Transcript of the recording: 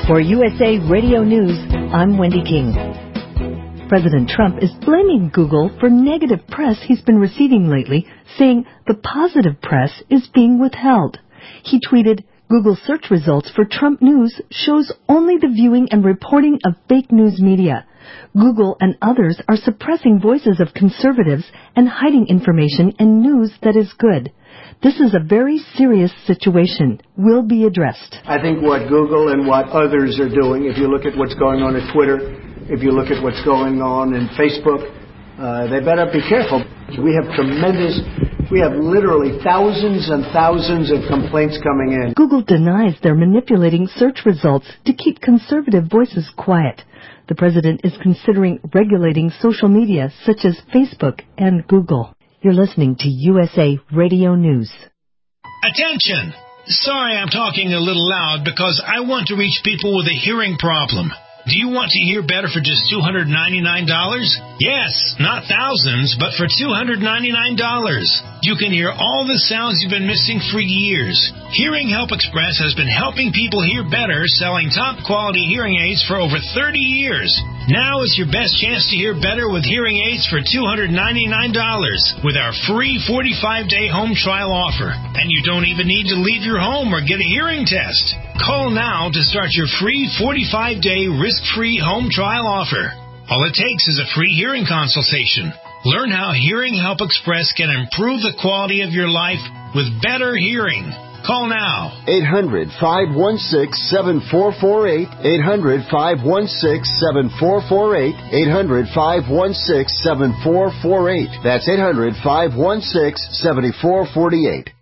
For USA Radio News, I'm Wendy King. President Trump is blaming Google for negative press he's been receiving lately, saying the positive press is being withheld. He tweeted, Google search results for Trump news shows only the viewing and reporting of fake news media. Google and others are suppressing voices of conservatives and hiding information and news that is good. This is a very serious situation. Will be addressed. I think what Google and what others are doing, if you look at what's going on at Twitter, if you look at what's going on in Facebook, they better be careful. We have literally thousands and thousands of complaints coming in. Google denies they're manipulating search results to keep conservative voices quiet. The president is considering regulating social media such as Facebook and Google. You're listening to USA Radio News. Attention! Sorry I'm talking a little loud because I want to reach people with a hearing problem. Do you want to hear better for just $299? Yes, not thousands, but for $299. You can hear all the sounds you've been missing for years. Hearing Help Express has been helping people hear better, selling top-quality hearing aids for over 30 years. Now is your best chance to hear better with hearing aids for $299 with our free 45-day home trial offer. And you don't even need to leave your home or get a hearing test. Call now to start your free 45-day risk-free home trial offer. All it takes is a free hearing consultation. Learn how Hearing Help Express can improve the quality of your life with better hearing. Call now. 800-516-7448. 800-516-7448. 800-516-7448. That's 800-516-7448.